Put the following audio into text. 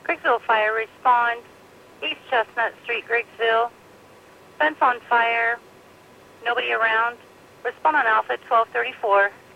Griggsville Fire, respond. East Chestnut Street, Griggsville. Fence on fire. Nobody around. Respond on Alpha 1234.